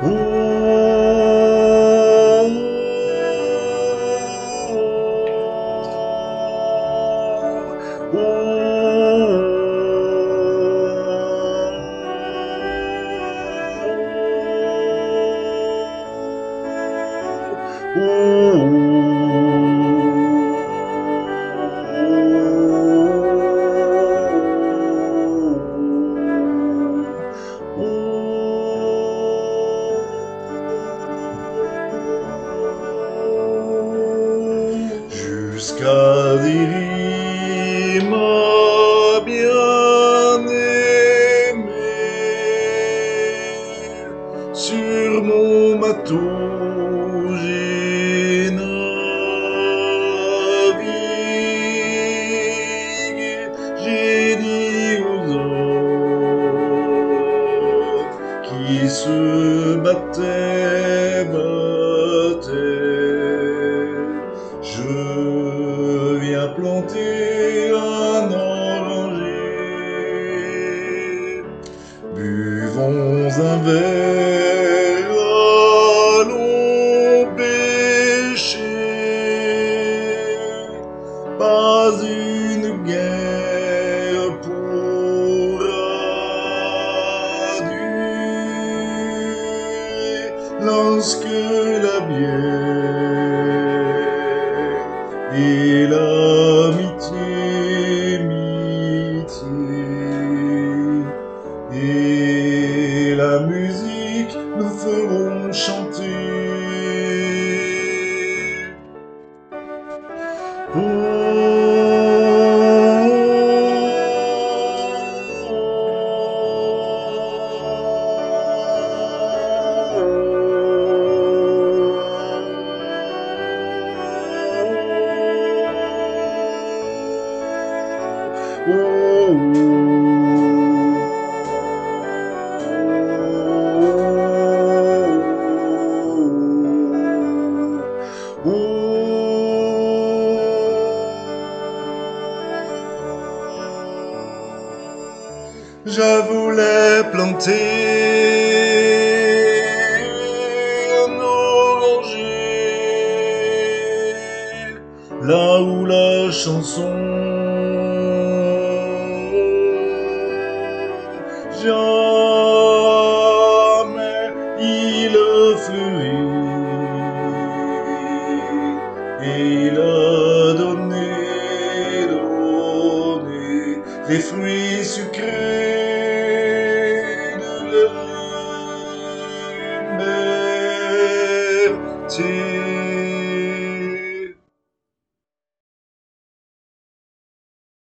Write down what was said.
Jusqu'à des ma bien-aimée, sur mon bateau j'ai navigué, j'ai dit aux hommes qui se battaient, je viens planter un oranger. Buvons un verre, allons pêcher. Pas une guerre pour addurer lorsque la bière et l'amitié, et la musique nous feront chanter. Je voulais planter un oranger là où la chanson jamais il fleurit et il a donné les fruits sucrés de la liberté.